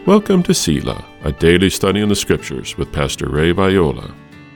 Welcome to Selah, a daily study in the Scriptures with Pastor Ray Viola.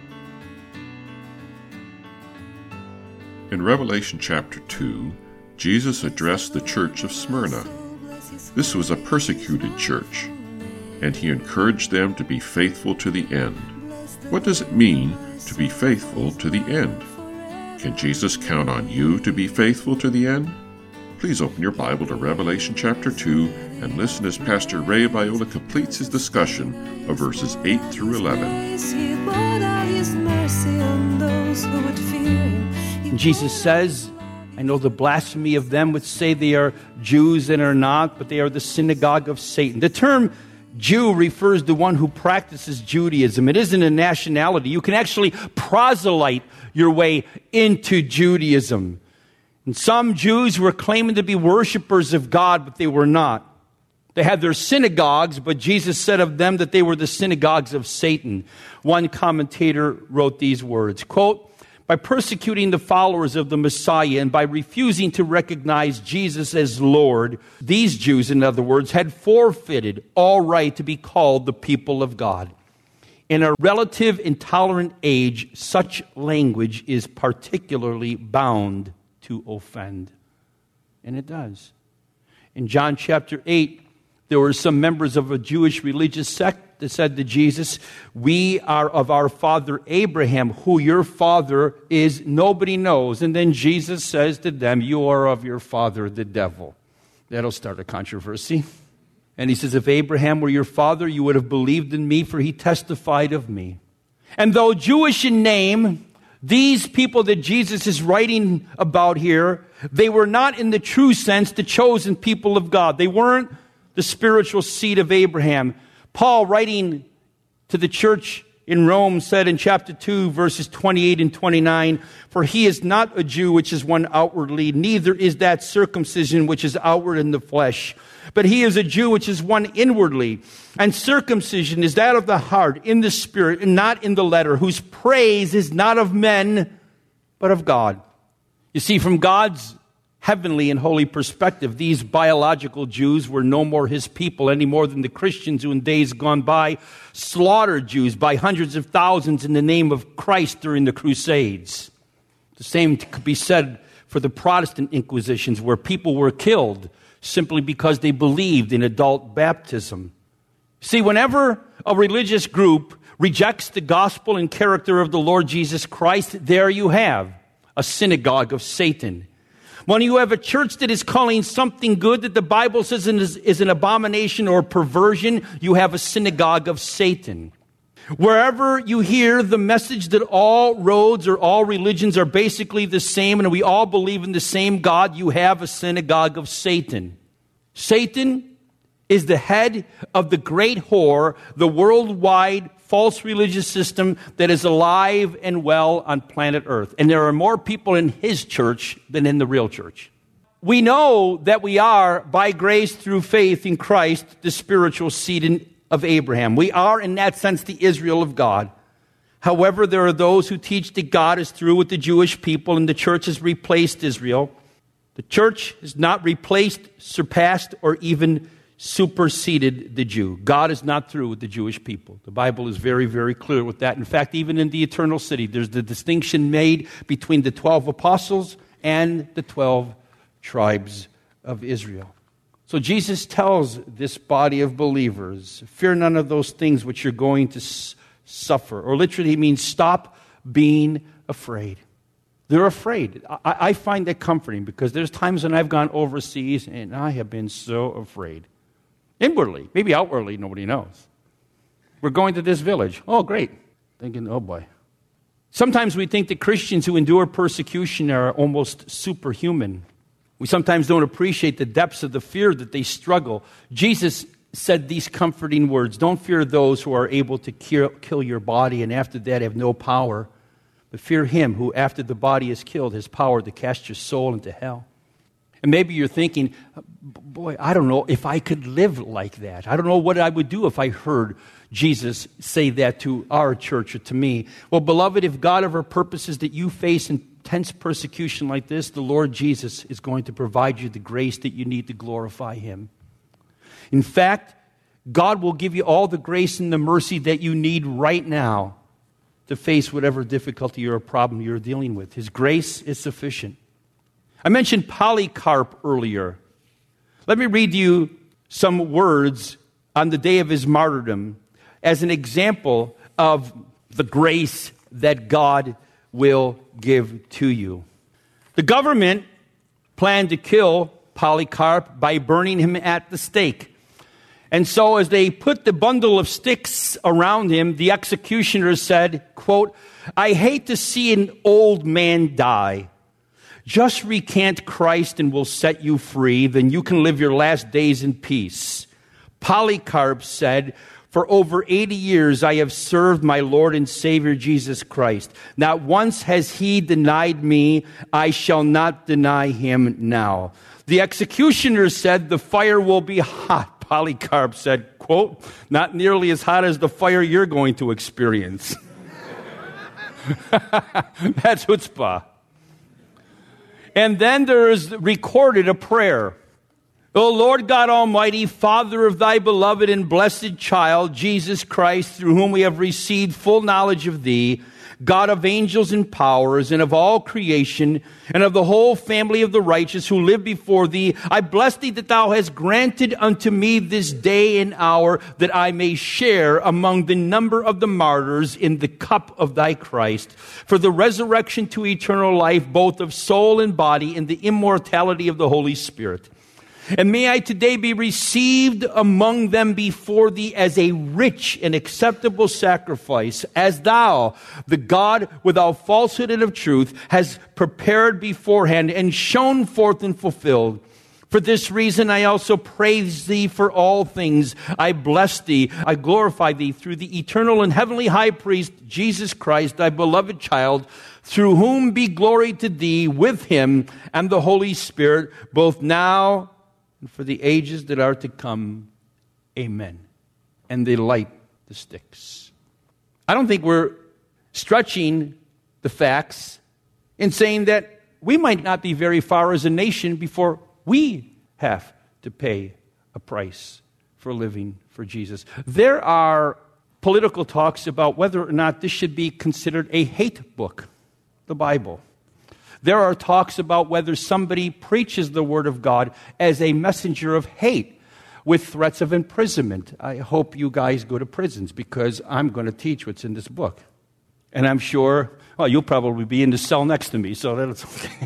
In Revelation chapter 2, Jesus addressed the church of Smyrna. This was a persecuted church, and he encouraged them to be faithful to the end. What does it mean to be faithful to the end? Can Jesus count on you to be faithful to the end? Please open your Bible to Revelation chapter 2 and listen as Pastor Ray Viola completes his discussion of verses 8 through 11. Jesus says, I know the blasphemy of them which say they are Jews and are not, but they are the synagogue of Satan. The term Jew refers to one who practices Judaism. It isn't a nationality. You can actually proselyte your way into Judaism. And some Jews were claiming to be worshipers of God, but they were not. They had their synagogues, but Jesus said of them that they were the synagogues of Satan. One commentator wrote these words, quote, by persecuting the followers of the Messiah and by refusing to recognize Jesus as Lord, these Jews, in other words, had forfeited all right to be called the people of God. In a relative intolerant age, such language is particularly bound to offend. And it does. In John chapter 8, there were some members of a Jewish religious sect that said to Jesus, we are of our father Abraham, who your father is, nobody knows. And then Jesus says to them, you are of your father, the devil. That'll start a controversy. And he says, if Abraham were your father, you would have believed in me, for he testified of me. And though Jewish in name, these people that Jesus is writing about here, they were not in the true sense the chosen people of God. They weren't the spiritual seed of Abraham. Paul, writing to the church in Rome, said in chapter 2, verses 28 and 29, for he is not a Jew which is one outwardly, neither is that circumcision which is outward in the flesh. But he is a Jew which is one inwardly. And circumcision is that of the heart, in the spirit, and not in the letter, whose praise is not of men, but of God. You see, from God's heavenly and holy perspective, these biological Jews were no more his people any more than the Christians who in days gone by slaughtered Jews by hundreds of thousands in the name of Christ during the Crusades. The same could be said for the Protestant Inquisitions, where people were killed simply because they believed in adult baptism. See, whenever a religious group rejects the gospel and character of the Lord Jesus Christ, there you have a synagogue of Satan. When you have a church that is calling something good that the Bible says is an abomination or perversion, you have a synagogue of Satan. Wherever you hear the message that all roads or all religions are basically the same and we all believe in the same God, you have a synagogue of Satan. Satan is the head of the great whore, the worldwide false religious system that is alive and well on planet Earth. And there are more people in his church than in the real church. We know that we are, by grace through faith in Christ, the spiritual seed of Abraham. We are, in that sense, the Israel of God. However, there are those who teach that God is through with the Jewish people and the church has replaced Israel. The church has not replaced, surpassed, or even superseded the Jew. God is not through with the Jewish people. The Bible is very, very clear with that. In fact, even in the eternal city, there's the distinction made between the 12 apostles and the 12 tribes of Israel. So Jesus tells this body of believers, fear none of those things which you're going to suffer. Or literally, he means stop being afraid. They're afraid. I find that comforting because there's times when I've gone overseas and I have been so afraid. Inwardly, maybe outwardly, nobody knows. We're going to this village. Oh, great. Thinking, oh boy. Sometimes we think that Christians who endure persecution are almost superhuman. We sometimes don't appreciate the depths of the fear that they struggle. Jesus said these comforting words, don't fear those who are able to kill your body and after that have no power, but fear him who after the body is killed has power to cast your soul into hell. And maybe you're thinking, boy, I don't know if I could live like that. I don't know what I would do if I heard Jesus say that to our church or to me. Well, beloved, if God ever purposes that you face intense persecution like this, the Lord Jesus is going to provide you the grace that you need to glorify him. In fact, God will give you all the grace and the mercy that you need right now to face whatever difficulty or problem you're dealing with. His grace is sufficient. I mentioned Polycarp earlier. Let me read you some words on the day of his martyrdom as an example of the grace that God will give to you. The government planned to kill Polycarp by burning him at the stake. And so as they put the bundle of sticks around him, the executioner said, quote, "I hate to see an old man die. Just recant Christ and we'll set you free. Then you can live your last days in peace." Polycarp said, "For over 80 years I have served my Lord and Savior Jesus Christ. Not once has he denied me. I shall not deny him now." The executioner said, "The fire will be hot." Polycarp said, quote, "Not nearly as hot as the fire you're going to experience." That's chutzpah. And then there is recorded a prayer. "O Lord God Almighty, Father of thy beloved and blessed child, Jesus Christ, through whom we have received full knowledge of thee, God of angels and powers, and of all creation, and of the whole family of the righteous who live before thee, I bless thee that thou hast granted unto me this day and hour, that I may share among the number of the martyrs in the cup of thy Christ, for the resurrection to eternal life, both of soul and body, and the immortality of the Holy Spirit. And may I today be received among them before thee as a rich and acceptable sacrifice, as thou, the God without falsehood and of truth, has prepared beforehand and shown forth and fulfilled. For this reason I also praise thee for all things. I bless thee, I glorify thee through the eternal and heavenly high priest, Jesus Christ, thy beloved child, through whom be glory to thee with him and the Holy Spirit, both now and for the ages that are to come. Amen. And they light the sticks. I don't think we're stretching the facts in saying that we might not be very far as a nation before we have to pay a price for living for Jesus. There are political talks about whether or not this should be considered a hate book, the Bible. There are talks about whether somebody preaches the Word of God as a messenger of hate with threats of imprisonment. I hope you guys go to prisons because I'm going to teach what's in this book. And I'm sure, well, you'll probably be in the cell next to me, so that's okay.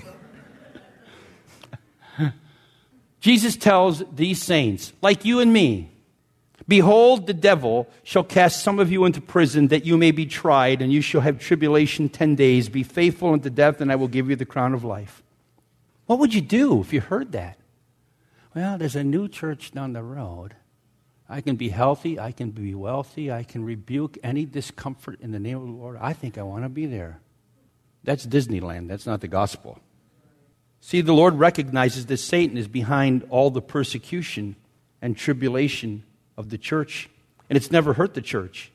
Jesus tells these saints, like you and me, "Behold, the devil shall cast some of you into prison that you may be tried, and you shall have tribulation 10 days. Be faithful unto death, and I will give you the crown of life." What would you do if you heard that? Well, there's a new church down the road. I can be healthy, I can be wealthy, I can rebuke any discomfort in the name of the Lord. I think I want to be there. That's Disneyland. That's not the gospel. See, the Lord recognizes that Satan is behind all the persecution and tribulation of the church, and it's never hurt the church.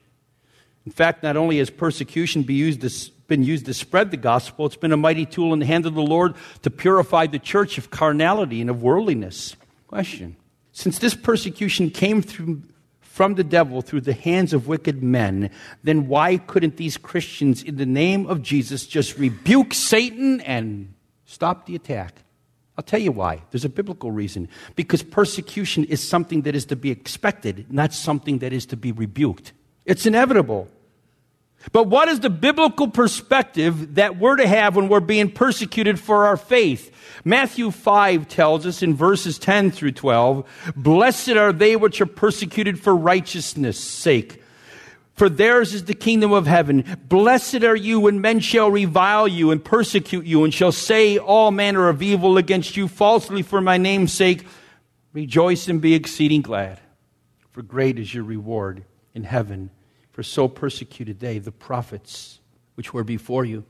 In fact, not only has persecution been used to spread the gospel, it's been a mighty tool in the hand of the Lord to purify the church of carnality and of worldliness. Question: since this persecution came from the devil through the hands of wicked men, then why couldn't these Christians, in the name of Jesus, just rebuke Satan and stop the attack? I'll tell you why. There's a biblical reason. Because persecution is something that is to be expected, not something that is to be rebuked. It's inevitable. But what is the biblical perspective that we're to have when we're being persecuted for our faith? Matthew 5 tells us in verses 10 through 12, "Blessed are they which are persecuted for righteousness' sake, for theirs is the kingdom of heaven. Blessed are you when men shall revile you and persecute you, and shall say all manner of evil against you falsely for my name's sake. Rejoice and be exceeding glad, for great is your reward in heaven. For so persecuted they the prophets which were before you."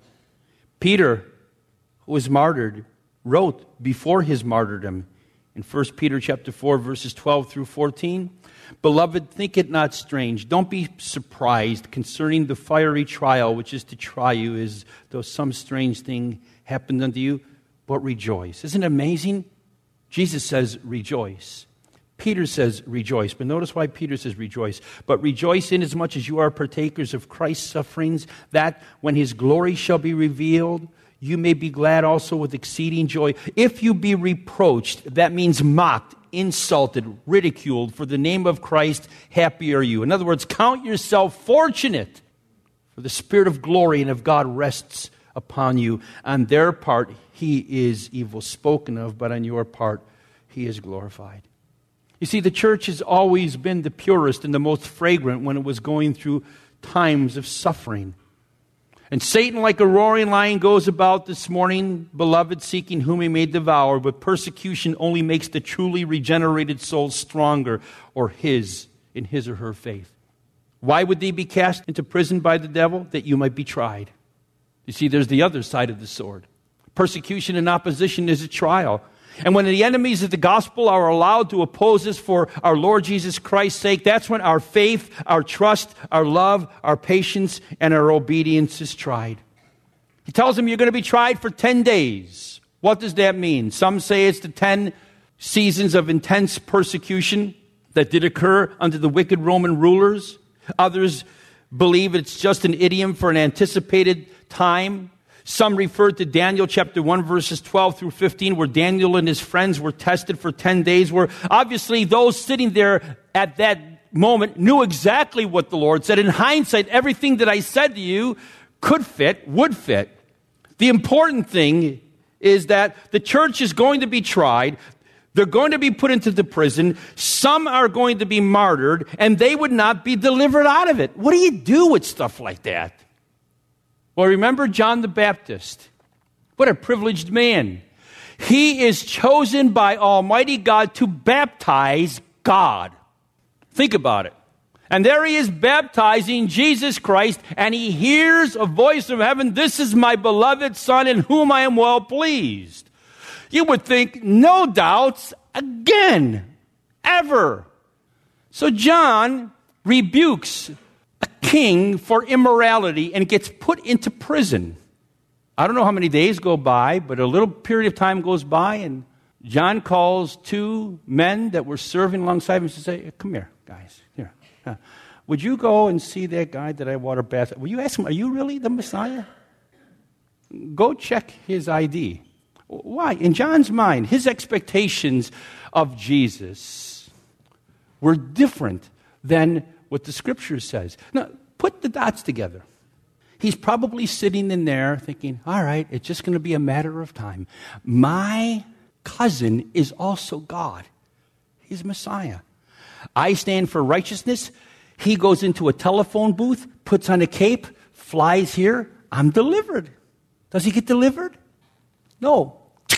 Peter, who was martyred, wrote before his martyrdom in 1 Peter chapter 4, verses 12 through 14, "Beloved, think it not strange. Don't be surprised concerning the fiery trial which is to try you, as though some strange thing happened unto you, but rejoice." Isn't it amazing? Jesus says, rejoice. Peter says rejoice. But notice why Peter says rejoice. But rejoice inasmuch as you are partakers of Christ's sufferings, that when his glory shall be revealed, you may be glad also with exceeding joy. If you be reproached, that means mocked, insulted, ridiculed for the name of Christ, happy are you. In other words, count yourself fortunate, for the Spirit of glory and of God rests upon you. On their part, he is evil spoken of, but on your part, he is glorified. You see, the church has always been the purest and the most fragrant when it was going through times of suffering. And Satan, like a roaring lion, goes about this morning, beloved, seeking whom he may devour, but persecution only makes the truly regenerated soul stronger, or in his or her faith. Why would they be cast into prison by the devil? That you might be tried. You see, there's the other side of the sword. Persecution and opposition is a trial. And when the enemies of the gospel are allowed to oppose us for our Lord Jesus Christ's sake, that's when our faith, our trust, our love, our patience, and our obedience is tried. He tells them you're going to be tried for 10 days. What does that mean? Some say it's the 10 seasons of intense persecution that did occur under the wicked Roman rulers. Others believe it's just an idiom for an anticipated time. Some refer to Daniel chapter 1, verses 12 through 15, where Daniel and his friends were tested for 10 days, where obviously those sitting there at that moment knew exactly what the Lord said. In hindsight, everything that I said to you could fit, would fit. The important thing is that the church is going to be tried. They're going to be put into the prison. Some are going to be martyred, and they would not be delivered out of it. What do you do with stuff like that? Well, remember John the Baptist. What a privileged man. He is chosen by Almighty God to baptize God. Think about it. And there he is baptizing Jesus Christ, and he hears a voice from heaven, "This is my beloved Son in whom I am well pleased." You would think, no doubts again, ever. So John rebukes a king for immorality and gets put into prison. I don't know how many days go by, but a little period of time goes by, and John calls two men that were serving alongside him and says, "Come here, guys. Here. Would you go and see that guy that I water bath? Will you ask him, are you really the Messiah? Go check his ID." Why? In John's mind, his expectations of Jesus were different than what the Scripture says. Now, put the dots together. He's probably sitting in there thinking, all right, it's just going to be a matter of time. My cousin is also God. He's Messiah. I stand for righteousness. He goes into a telephone booth, puts on a cape, flies here. I'm delivered. Does he get delivered? No.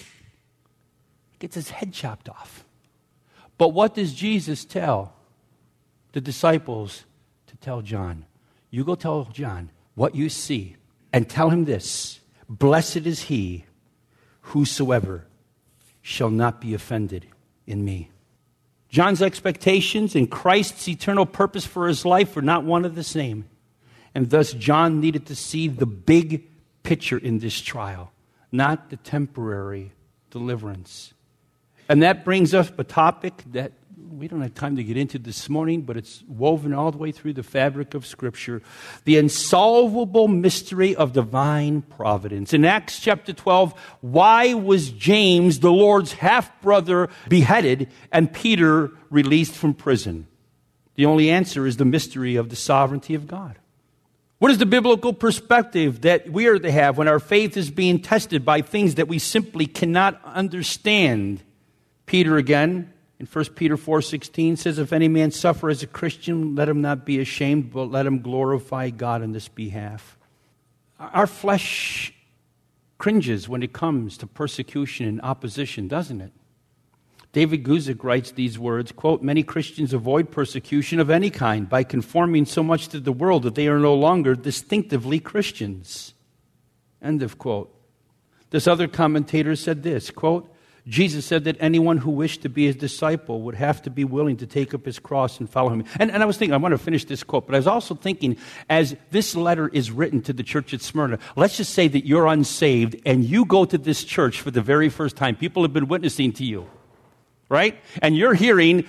Gets his head chopped off. But what does Jesus tell the disciples to tell John? You go tell John what you see and tell him this: blessed is he whosoever shall not be offended in me. John's expectations and Christ's eternal purpose for his life were not one and the same. And thus John needed to see the big picture in this trial, not the temporary deliverance. And that brings us a topic that we don't have time to get into this morning, but it's woven all the way through the fabric of Scripture. The insolvable mystery of divine providence. In Acts chapter 12, why was James, the Lord's half-brother, beheaded and Peter released from prison? The only answer is the mystery of the sovereignty of God. What is the biblical perspective that we are to have when our faith is being tested by things that we simply cannot understand? Peter again, in 1 Peter 4:16 says, if any man suffer as a Christian, let him not be ashamed, but let him glorify God on this behalf. Our flesh cringes when it comes to persecution and opposition, doesn't it? David Guzik writes these words, quote, many Christians avoid persecution of any kind by conforming so much to the world that they are no longer distinctively Christians. End of quote. This other commentator said this, quote, Jesus said that anyone who wished to be his disciple would have to be willing to take up his cross and follow him. And I was thinking, I want to finish this quote, but I was also thinking, as this letter is written to the church at Smyrna, let's just say that you're unsaved and you go to this church for the very first time. People have been witnessing to you, right? And you're hearing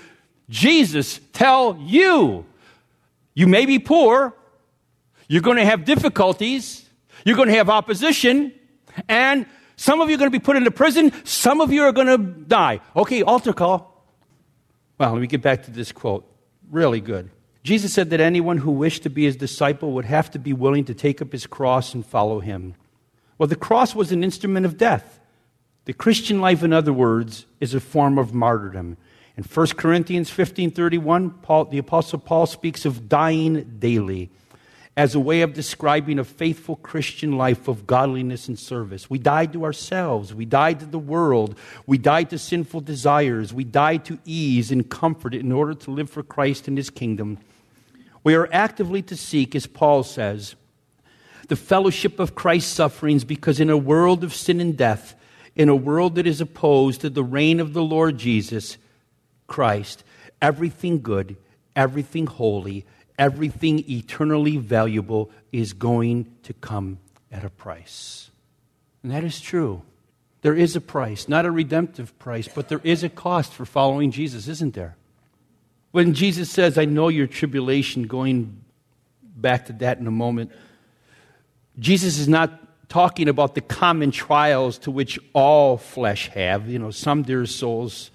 Jesus tell you? You may be poor, you're going to have difficulties, you're going to have opposition, and some of you are going to be put into prison, some of you are going to die. Okay, altar call. Well, let me get back to this quote. Really good. Jesus said that anyone who wished to be his disciple would have to be willing to take up his cross and follow him. Well, the cross was an instrument of death. The Christian life, in other words, is a form of martyrdom. In 1 Corinthians 15:31, the Apostle Paul speaks of dying daily as a way of describing a faithful Christian life of godliness and service. We died to ourselves. We died to the world. We died to sinful desires. We died to ease and comfort in order to live for Christ and his kingdom. We are actively to seek, as Paul says, the fellowship of Christ's sufferings, because in a world of sin and death, in a world that is opposed to the reign of the Lord Jesus Christ, everything good, everything holy, everything eternally valuable is going to come at a price. And that is true. There is a price, not a redemptive price, but there is a cost for following Jesus, isn't there? When Jesus says, I know your tribulation, going back to that in a moment, Jesus is not talking about the common trials to which all flesh have. Some dear souls,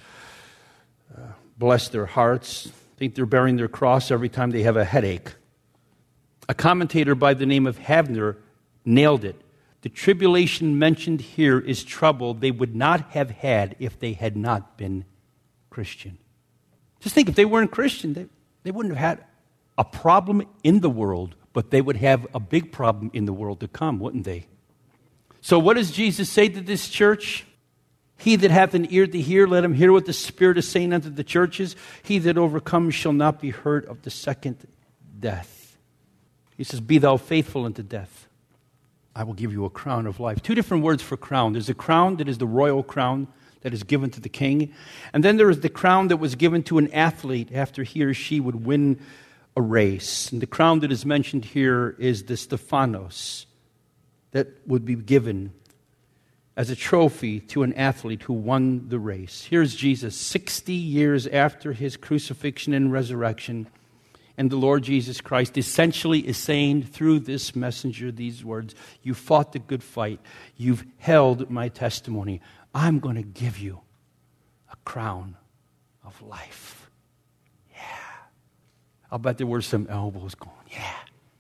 bless their hearts, think they're bearing their cross every time they have a headache. A commentator by the name of Havner nailed it. The tribulation mentioned here is trouble they would not have had if they had not been Christian. Just think, if they weren't Christian, they wouldn't have had a problem in the world, but they would have a big problem in the world to come, wouldn't they? So what does Jesus say to this church? He that hath an ear to hear, let him hear what the Spirit is saying unto the churches. He that overcomes shall not be hurt of the second death. He says, be thou faithful unto death. I will give you a crown of life. Two different words for crown. There's a crown that is the royal crown that is given to the king. And then there is the crown that was given to an athlete after he or she would win a race. And the crown that is mentioned here is the Stephanos that would be given as a trophy to an athlete who won the race. Here's Jesus 60 years after his crucifixion and resurrection. And the Lord Jesus Christ essentially is saying through this messenger these words, you fought the good fight. You've held my testimony. I'm going to give you a crown of life. Yeah. I'll bet there were some elbows going, yeah.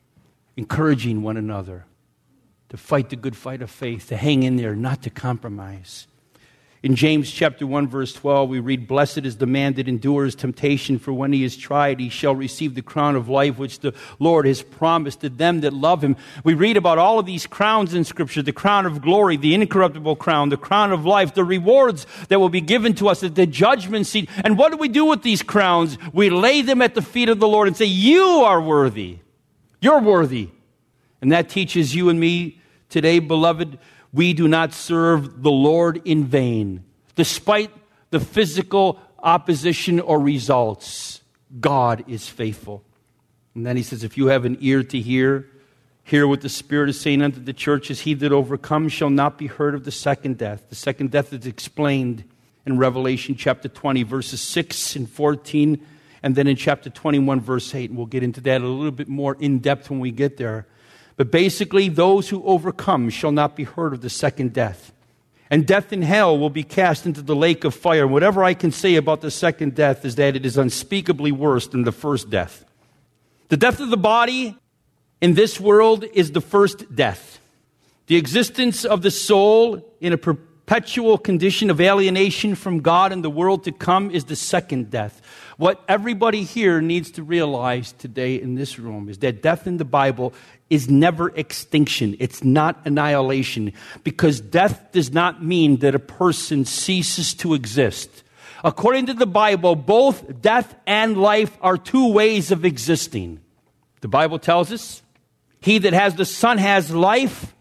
Encouraging one another to fight the good fight of faith, to hang in there, not to compromise. In James chapter 1, verse 12, we read, blessed is the man that endures temptation, for when he is tried, he shall receive the crown of life which the Lord has promised to them that love him. We read about all of these crowns in Scripture, the crown of glory, the incorruptible crown, the crown of life, the rewards that will be given to us at the judgment seat. And what do we do with these crowns? We lay them at the feet of the Lord and say, you are worthy. You're worthy. And that teaches you and me today, beloved, we do not serve the Lord in vain. Despite the physical opposition or results, God is faithful. And then he says, if you have an ear to hear what the Spirit is saying unto the churches. He that overcomes shall not be hurt of the second death. The second death is explained in Revelation chapter 20, verses 6 and 14, and then in chapter 21, verse 8. And we'll get into that a little bit more in depth when we get there. But basically, those who overcome shall not be hurt of the second death. And death and hell will be cast into the lake of fire. Whatever I can say about the second death is that it is unspeakably worse than the first death. The death of the body in this world is the first death. The existence of the soul in a perpetual condition of alienation from God and the world to come is the second death. What everybody here needs to realize today in this room is that death in the Bible is never extinction. It's not annihilation, because death does not mean that a person ceases to exist. According to the Bible, both death and life are two ways of existing. The Bible tells us, he that has the Son has life,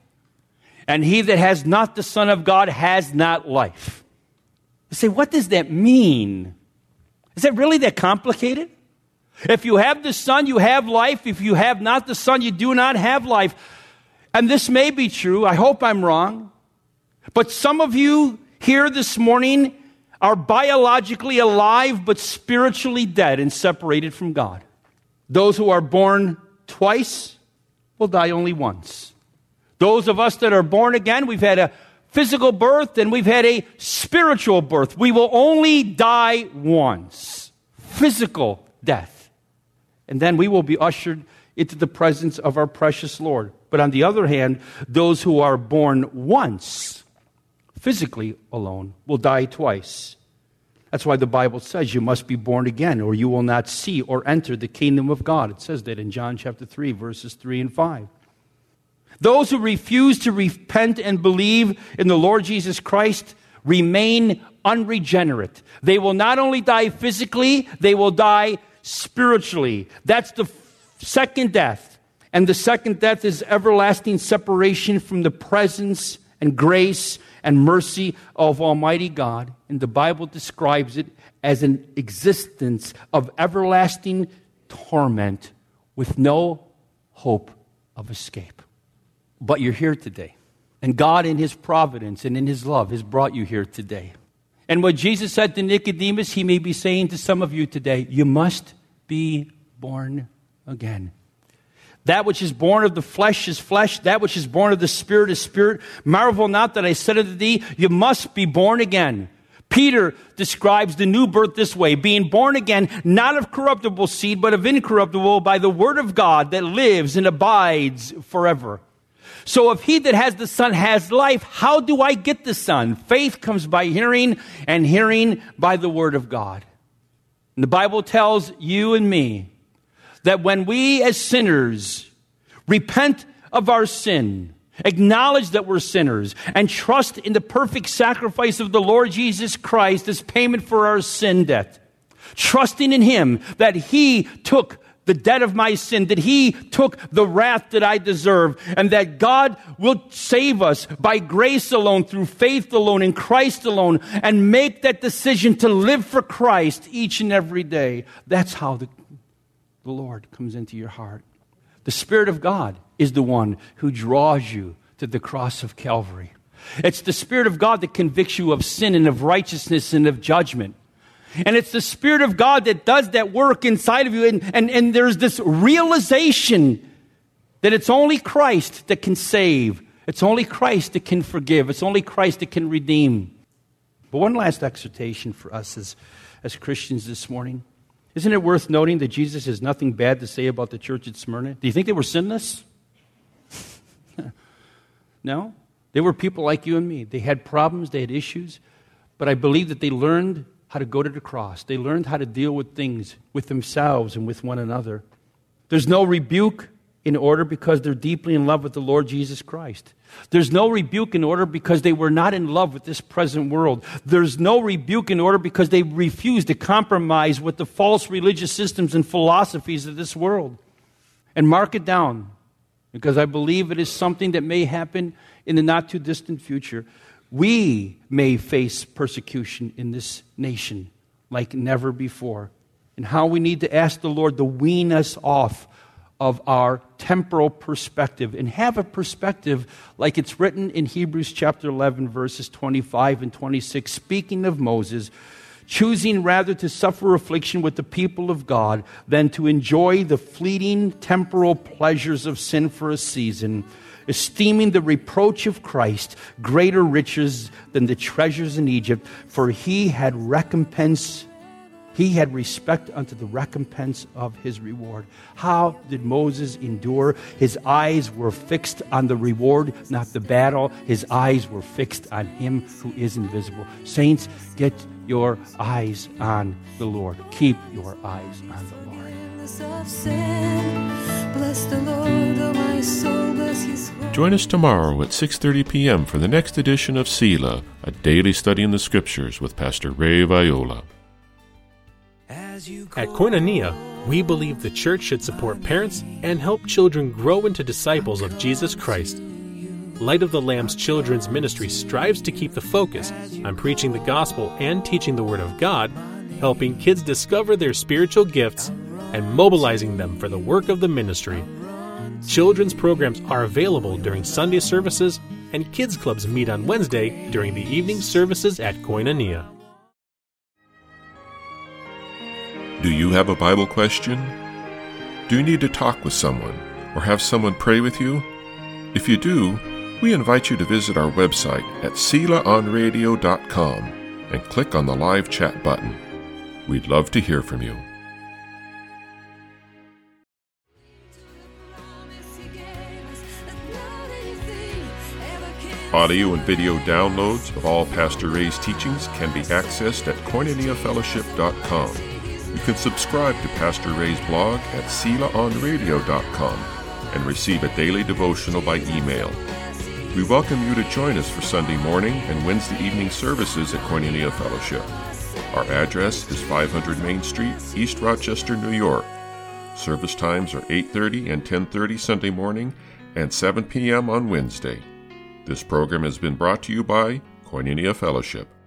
and he that has not the Son of God has not life. You say, what does that mean? Is it really that complicated? If you have the Son, you have life. If you have not the Son, you do not have life. And this may be true. I hope I'm wrong. But some of you here this morning are biologically alive but spiritually dead and separated from God. Those who are born twice will die only once. Those of us that are born again, we've had a physical birth and we've had a spiritual birth. We will only die once. Physical death. And then we will be ushered into the presence of our precious Lord. But on the other hand, those who are born once, physically alone, will die twice. That's why the Bible says you must be born again or you will not see or enter the kingdom of God. It says that in John chapter 3, verses 3 and 5. Those who refuse to repent and believe in the Lord Jesus Christ remain unregenerate. They will not only die physically, they will die spiritually. That's the second death. And the second death is everlasting separation from the presence and grace and mercy of Almighty God. And the Bible describes it as an existence of everlasting torment with no hope of escape. But you're here today. And God in His providence and in His love has brought you here today. And what Jesus said to Nicodemus, He may be saying to some of you today, you must be born again. That which is born of the flesh is flesh. That which is born of the Spirit is spirit. Marvel not that I said unto thee, you must be born again. Peter describes the new birth this way, being born again, not of corruptible seed, but of incorruptible by the word of God that lives and abides forever. So if he that has the Son has life, how do I get the Son? Faith comes by hearing, and hearing by the word of God. And the Bible tells you and me that when we as sinners repent of our sin, acknowledge that we're sinners, and trust in the perfect sacrifice of the Lord Jesus Christ as payment for our sin debt, trusting in Him that He took the debt of my sin, that He took the wrath that I deserve, and that God will save us by grace alone, through faith alone, in Christ alone, and make that decision to live for Christ each and every day. That's how the Lord comes into your heart. The Spirit of God is the one who draws you to the cross of Calvary. It's the Spirit of God that convicts you of sin and of righteousness and of judgment. And it's the Spirit of God that does that work inside of you. And there's this realization that it's only Christ that can save. It's only Christ that can forgive. It's only Christ that can redeem. But one last exhortation for us as Christians this morning. Isn't it worth noting that Jesus has nothing bad to say about the church at Smyrna? Do you think they were sinless? No. They were people like you and me. They had problems, they had issues, but I believe that they learned how to go to the cross. They learned how to deal with things with themselves and with one another. There's no rebuke in order because they're deeply in love with the Lord Jesus Christ. There's no rebuke in order because they were not in love with this present world. There's no rebuke in order because they refused to compromise with the false religious systems and philosophies of this world. And mark it down, because I believe it is something that may happen in the not too distant future. We may face persecution in this nation like never before. And how we need to ask the Lord to wean us off of our temporal perspective and have a perspective like it's written in Hebrews chapter 11, verses 25 and 26, speaking of Moses, choosing rather to suffer affliction with the people of God than to enjoy the fleeting temporal pleasures of sin for a season, esteeming the reproach of Christ greater riches than the treasures in Egypt, for he had respect unto the recompense of his reward. How did Moses endure? His eyes were fixed on the reward, not the battle. His eyes were fixed on Him who is invisible. Saints, get your eyes on the Lord. Keep your eyes on the Lord. Join us tomorrow at 6:30 p.m. for the next edition of Selah, a daily study in the Scriptures with Pastor Ray Viola. At Koinonia, we believe the church should support parents and help children grow into disciples of Jesus Christ. Light of the Lamb's Children's Ministry strives to keep the focus on preaching the gospel and teaching the Word of God, helping kids discover their spiritual gifts, and mobilizing them for the work of the ministry. Children's programs are available during Sunday services, and kids clubs meet on Wednesday during the evening services at Koinonia. Do you have a Bible question? Do you need to talk with someone or have someone pray with you? If you do, we invite you to visit our website at selaonradio.com and click on the live chat button. We'd love to hear from you. Audio and video downloads of all Pastor Ray's teachings can be accessed at koinoniafellowship.com. You can subscribe to Pastor Ray's blog at selaonradio.com and receive a daily devotional by email. We welcome you to join us for Sunday morning and Wednesday evening services at Koinonia Fellowship. Our address is 500 Main Street, East Rochester, New York. Service times are 8:30 and 10:30 Sunday morning and 7 p.m. on Wednesday. This program has been brought to you by Koinonia Fellowship.